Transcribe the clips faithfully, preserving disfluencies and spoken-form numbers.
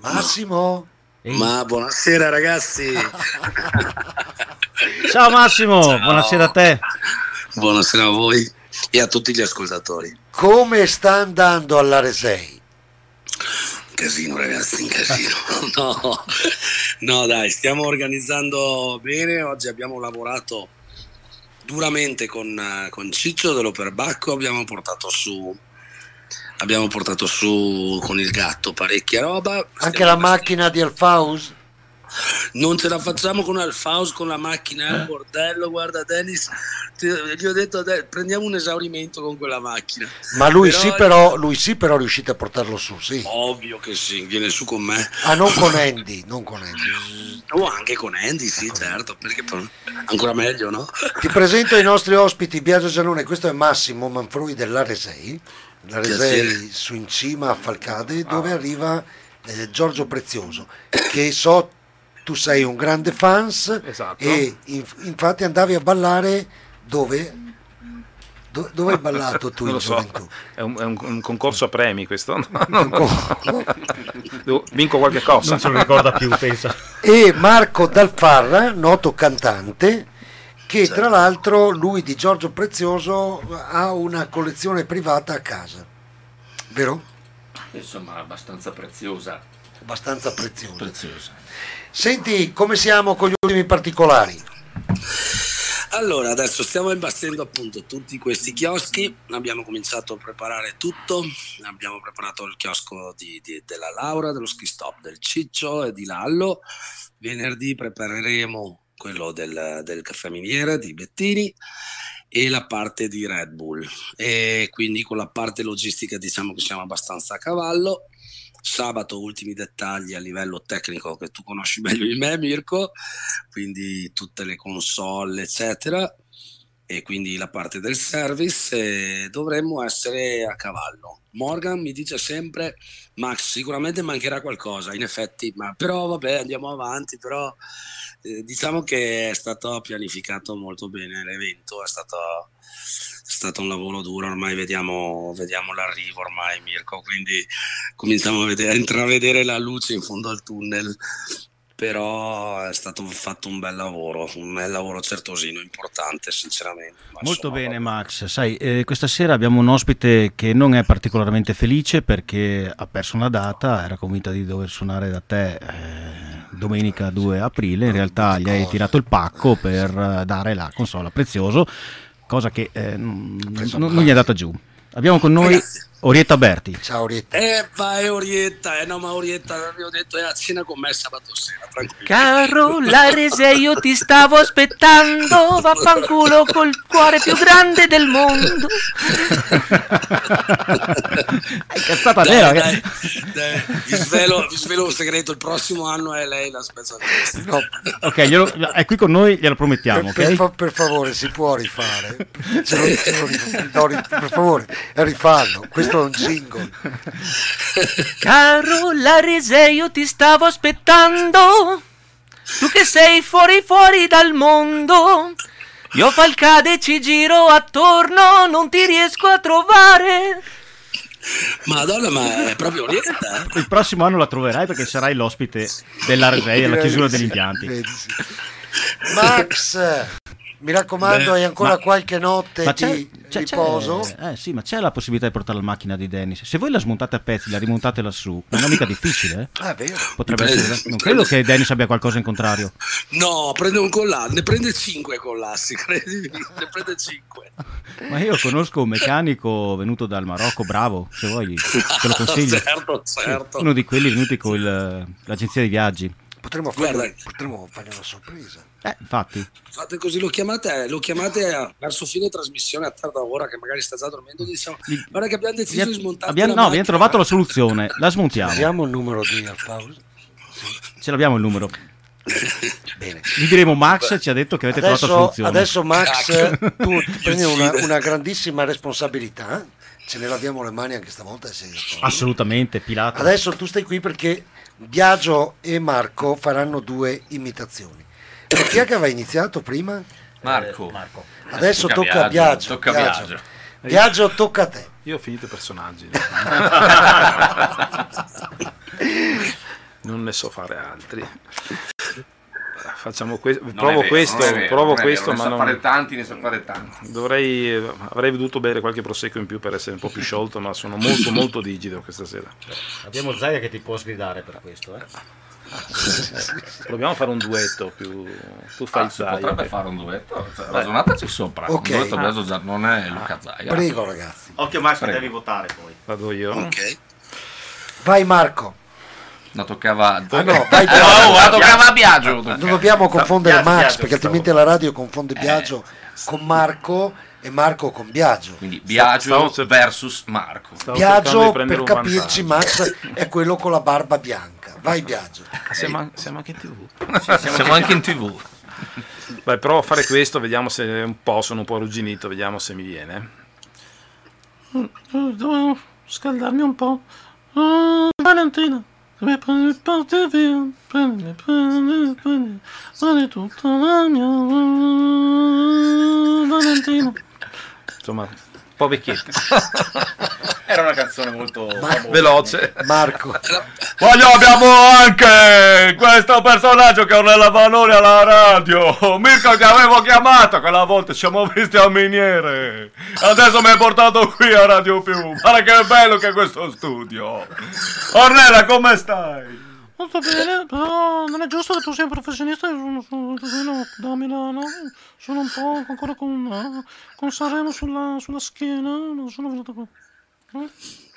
Massimo? Ehi. Ma buonasera ragazzi. Ciao Massimo, ciao. Buonasera a te. Buonasera a voi e a tutti gli ascoltatori. Come sta andando all'Are sei? Casino ragazzi, in casino. No, no dai, stiamo organizzando bene. Oggi abbiamo lavorato duramente con, con Ciccio dell'Operbacco, abbiamo portato su abbiamo portato su con il gatto parecchia roba. Anche la macchina di Alfaus? Non ce la facciamo con Alfaus, con la macchina, è un bordello, guarda Dennis, ti, gli ho detto prendiamo un esaurimento con quella macchina. Ma lui però, sì però lui sì però riuscite a portarlo su, sì. Ovvio che sì, viene su con me. Ah, non con Andy, non con Andy. Oh, anche con Andy, sì, ecco. Certo, perché ancora meglio, no? Ti presento i nostri ospiti, Biagio Giannone, questo è Massimo Manfroi dell'Are sei, l'Are sei su in cima a Falcade, dove ah. arriva eh, Giorgio Prezioso, che so tu sei un grande fans, esatto. E inf- infatti andavi a ballare dove? Do- dove hai ballato tu in gioventù? So. È, un, è un, un concorso a premi questo? No, no, no. Vinco qualche cosa. Non se lo ricorda più, pensa. E Marco Dalfarra, noto cantante, che tra l'altro lui di Giorgio Prezioso ha una collezione privata a casa, vero? Insomma, abbastanza preziosa. Abbastanza preziosa. preziosa. Senti, come siamo con gli ultimi particolari? Allora, adesso stiamo imbastendo appunto tutti questi chioschi, abbiamo cominciato a preparare tutto, abbiamo preparato il chiosco di, di, della Laura, dello Ski Stop del Ciccio e di Lallo, venerdì prepareremo quello del, del Caffè Miniera di Bettini e la parte di Red Bull, e quindi con la parte logistica diciamo che siamo abbastanza a cavallo. Sabato ultimi dettagli a livello tecnico che tu conosci meglio di me, Mirko, quindi tutte le console eccetera, e quindi la parte del service, e dovremmo essere a cavallo. Morgan mi dice sempre Max sicuramente mancherà qualcosa, in effetti, ma però vabbè andiamo avanti, però eh, diciamo che è stato pianificato molto bene l'evento, è stato è stato un lavoro duro, ormai vediamo, vediamo l'arrivo ormai Mirko, quindi cominciamo a, vedere, a intravedere la luce in fondo al tunnel, però è stato fatto un bel lavoro, un bel lavoro certosino, importante sinceramente. Ma molto insomma, bene Max, sai eh, questa sera abbiamo un ospite che non è particolarmente felice perché ha perso una data, era convinta di dover suonare da te eh, domenica due aprile, in realtà gli hai tirato il pacco per dare la console a Prezioso, cosa che eh, non, non gli è data giù. Abbiamo con noi Ragazzi. Orietta Berti. Ciao Orietta. Eh vai Orietta, eh no ma Orietta vi ho detto è a cena con me sabato sera, tranquillo. Caro Larese, io ti stavo aspettando, vaffanculo col cuore più grande del mondo. Hai cazzata dai, vera. Dai, dai. Vi, svelo, vi svelo un segreto, il prossimo anno è lei la specialista. No. Ok, glielo, è qui con noi, glielo promettiamo. Per, Okay? per, per favore, si può rifare? Ce lo, ce lo rifare. No, per favore, rifarlo. Questo è un jingle. Caro Larese, io ti stavo aspettando, tu che sei fuori fuori dal mondo. Io Falcade ci giro attorno, non ti riesco a trovare. Madonna, ma è proprio Orietta? Il prossimo anno la troverai perché sarai l'ospite dell'Are sei alla chiusura degli impianti. Max, mi raccomando, Beh, hai ancora ma, qualche notte c'è, di c'è, riposo? C'è, eh sì, ma c'è la possibilità di portare la macchina di Dennis. Se voi la smontate a pezzi, la rimontate lassù, non è mica difficile, eh? Ah, vero. Potrebbe prende, essere. Non credo che Dennis abbia qualcosa in contrario. No, prende un collasso, ne prende cinque collassi, credimi, ne prende cinque. Ma io conosco un meccanico venuto dal Marocco, bravo, se vuoi, te lo consiglio. Certo, certo. Uno di quelli venuti con il, l'agenzia di viaggi. Potremmo fare, potremmo fare una sorpresa. Eh, infatti. Fate così, lo chiamate, lo chiamate verso fine trasmissione a tarda ora, che magari sta già dormendo, diciamo, guarda che abbiamo deciso abbiamo, di smontare abbiamo, No, abbiamo trovato la soluzione, la smontiamo. Abbiamo il numero di Alfaus? Sì. Ce l'abbiamo il numero. Bene. Gli diremo Max, Beh. ci ha detto che avete adesso, trovato la soluzione. Adesso Max, tu ti prendi una, una grandissima responsabilità, ce ne laviamo le mani anche stavolta. Assolutamente, Pilato. Adesso tu stai qui perché Biagio e Marco faranno due imitazioni. E chi è che aveva iniziato prima? Marco. Marco. Adesso tocca, tocca a Biagio. Tocca Biagio. Biagio. Biagio, tocca a te. Io ho finito i personaggi. Non ne so fare altri. Facciamo questo, Non provo è vero, questo, non è vero, provo non è questo, vero, ma ne non sa fare tanti, ne sa fare tanti. dovrei, avrei dovuto bere qualche prosecco in più per essere un po' più sciolto, ma sono molto molto rigido questa sera. Abbiamo Zaia che ti può sgridare per questo, eh? Proviamo a fare un duetto più. Tu fai Ah, si Zaia. potrebbe fare un duetto, cioè, ragionateci sopra. Ok. Un duetto adesso già non è Luca Zaia. Prego ragazzi. Occhio Max, Prego. devi votare poi. Vado io. Ok. Vai Marco. La toccava. Ah no, vai No, Biagio. la toccava a Biagio. Non dobbiamo confondere Biagio, Max Biagio, perché stavo. altrimenti la radio confonde Biagio con Marco e Marco con Biagio. Quindi Stavo Biagio cer- versus Marco. Stavo cercando Biagio, di per prendere un capirci, vantaggio. Max è quello con la barba bianca. Vai Biagio. Siamo, an- siamo anche in tivù. Siamo anche in tv. Vai, provo a fare questo, vediamo se un po' sono un po' arrugginito, vediamo se mi viene. Devo scaldarmi un po'. Valentina, mi prendi, porti via, prendi, prendi, prendi, prendi tutta la mia Valentina. Insomma, un po' vecchietta. Era una canzone molto Veloce. Marco. Voglio, abbiamo anche questo personaggio che Ornella Vanoni alla radio. Mirko che avevo chiamato, quella volta ci siamo visti a Miniere. Adesso mi hai portato qui a Radio Più. Guarda che bello che è questo studio. Ornella, come stai? Molto bene, però non è giusto che tu sia un professionista. Io sono, sono, sono da Milano, sono un po' ancora con, eh, con Sanremo sulla, sulla schiena, non sono venuto qua. Eh?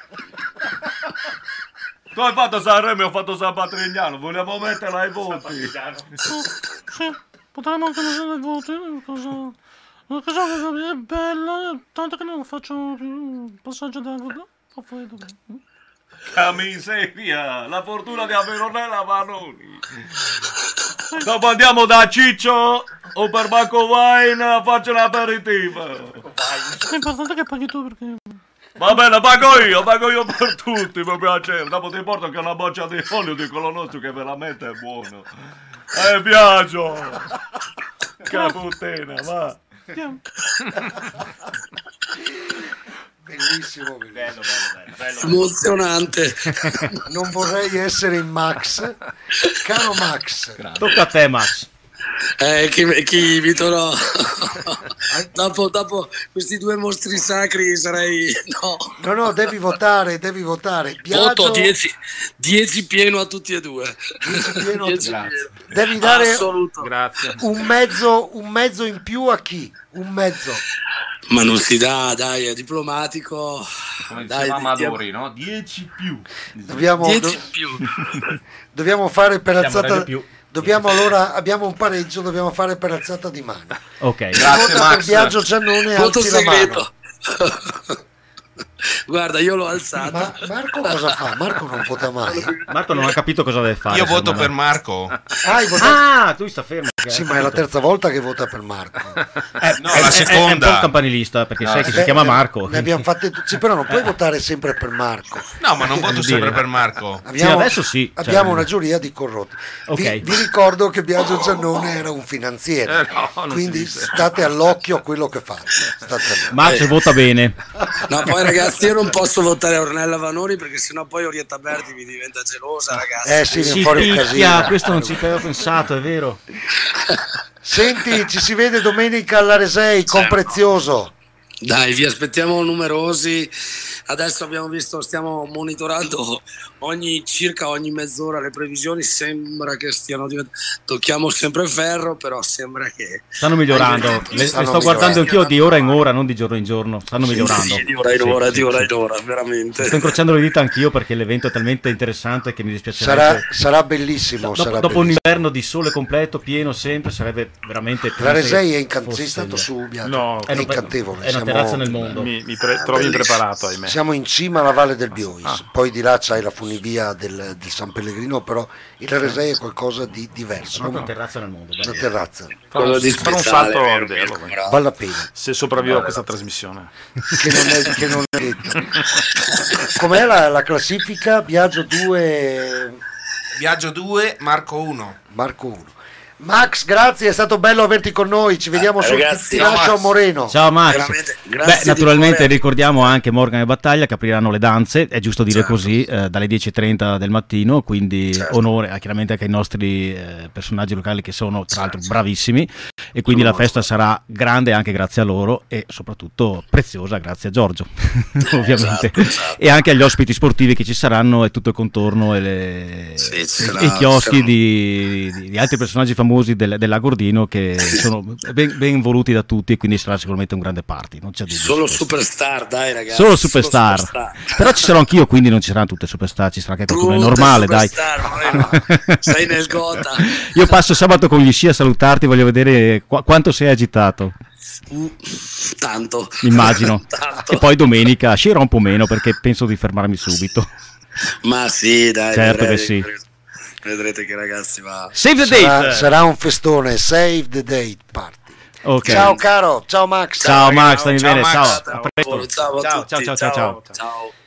Tu hai fatto Sanremo e ho fatto San Patrignano, vogliamo metterla ai voti. Oh, sì, potremmo anche usare i voti, cosa, una cosa è bella, tanto che non faccio più passaggio d'acqua, fa freddo. La miseria, la fortuna di avere Ornella Vanoni. Dopo andiamo da Ciccio o per Banco Wine a farci un aperitivo. L'importante è che paghi tu perché... Va bene, pago io, pago io per tutti, per piacere. Dopo ti porto anche una boccia di olio di quello nostro che veramente è buono. Eh, Biagio! Che puttana, va! Andiamo. Bellissimo, bello, bello, bello. Emozionante. Non vorrei essere in Max. Caro Max, Tocca a te, Max. Eh, chi, chi Vittorò? dopo, dopo questi due mostri sacri sarei... No. no, no, devi votare, devi votare. Biagio, Voto dieci pieno a tutti e due. dieci pieno a dieci tutti. pieno. Devi dare Assoluto. Grazie. un mezzo, un mezzo in più a chi? Un mezzo. Ma non si dà, dai, è diplomatico. Come Dai, diceva diamo- Amadori, no? dieci più. Dobbiamo, dieci do- più. dobbiamo fare per Siamo alzata. rete più. Dobbiamo allora, abbiamo un pareggio, dobbiamo fare per alzata di mano. Ok. Grazie, Vota per Max. Biagio Giannone, Voto alzi la mano. segreto. Guarda, io l'ho alzato. Ma Marco cosa fa? Marco non vota mai. Marco non ha capito cosa deve fare. Io voto secondo per me. Marco. Ah, hai votato- Ah, tu sta fermo. che Sì, hai ma è la capito. terza volta che vota per Marco. Eh, No, è, la è- seconda. È un po' un campanilista perché No, sai che si Beh, chiama ne- Marco. Ne abbiamo fatte tutte. Sì, però non puoi votare sempre per Marco. No, ma non voto Voglio sempre dire. per Marco. Abbiamo, adesso sì, cioè- abbiamo una giuria di corrotti. Ok. Vi, vi ricordo che Biagio Giannone era un finanziere, Eh, no, non si quindi dice. state all'occhio a quello che fate. State all'occhio. Max Eh. vota bene. No, poi ragazzi, io non posso votare Ornella Vanoni perché sennò poi Orietta Berti mi diventa gelosa, ragazzi. Eh sì, Si viene fuori un picchia, casino. questo non ci avevo pensato, è vero. Senti, ci si vede domenica all'Aresei con Certo. Prezioso. Dai, vi aspettiamo numerosi. Adesso abbiamo visto, stiamo monitorando ogni circa ogni mezz'ora le previsioni. Sembra che stiano diventando. Tocchiamo sempre ferro, però sembra che Stanno migliorando. Le, le Stanno sto guardando migliorando. anch'io di ora in ora, non di giorno in giorno. Stanno migliorando. Sì, di ora in Sì, ora, sì, di ora sì. in ora, veramente. Sto incrociando le dita anch'io perché l'evento è talmente interessante che mi dispiacerebbe. Sarà, sarà bellissimo. dopo, sarà dopo un bellissimo. inverno di sole completo, pieno sempre, sarebbe veramente. come L'Aresei se è incantevole. Sei fosse stato il- su, Biagio? No, è è una- incantevole. È una Siamo- terrazza nel mondo. mi, mi pre- trovi impreparato, ahimè. Siamo in cima alla Valle del Biois, Ah. poi di là c'hai la funivia del, del San Pellegrino, però il Aresei è qualcosa di diverso, Una no? terrazza nel mondo. Una dai. terrazza, Quello di Farò un speciale, salto a vero, vederlo, vero, vai. bravo. vale la pena, Se sopravvivo a questa trasmissione. che non è, che non è detto. Com'è la, la classifica? Biagio due, Biagio due, Marco uno. Marco uno. Max, grazie, è stato bello averti con noi. Ci vediamo Eh, su ragazzi, Ti lascio Max. Moreno. Ciao Max. Veramente, Beh, grazie di naturalmente cuore. ricordiamo anche Morgan e Battaglia che apriranno le danze, è giusto dire Certo. così, eh, dalle dieci e trenta del mattino, quindi Certo. onore eh, chiaramente anche ai nostri eh, personaggi locali che sono tra l'altro Certo. bravissimi, e quindi la Molto festa sarà grande anche grazie a loro e soprattutto preziosa grazie a Giorgio ovviamente, Esatto, esatto. e anche agli ospiti sportivi che ci saranno e tutto il contorno e, le, Sì, ci e- sarà- e i chioschi sarà- di, di- di altri personaggi famosi del, dell'Agordino che sono ben, ben voluti da tutti, e quindi sarà sicuramente un grande party, non c'è dubbio. Solo su questo. superstar, dai ragazzi. Solo superstar. superstar. Però ci sarò anch'io, quindi non ci saranno tutte superstar, ci sarà anche qualcuno è Tutte normale, dai. superstar, Moreno. Sei nel gota. Io passo sabato con gli sci a salutarti, voglio vedere qu- quanto sei agitato, Uh, tanto. immagino. Tanto. E poi domenica scerò un po' meno perché penso di fermarmi subito. Ma sì, dai. Certo vedrete, che sì. Vedrete che ragazzi va. Save the Sarà, date! sarà un festone. Save the date party. Ok. Ciao caro, ciao Max. Ciao Max, stammi Ciao, bene, Max. ciao. Ciao, A presto. ciao, a Ciao, tutti, ciao, ciao, ciao. ciao.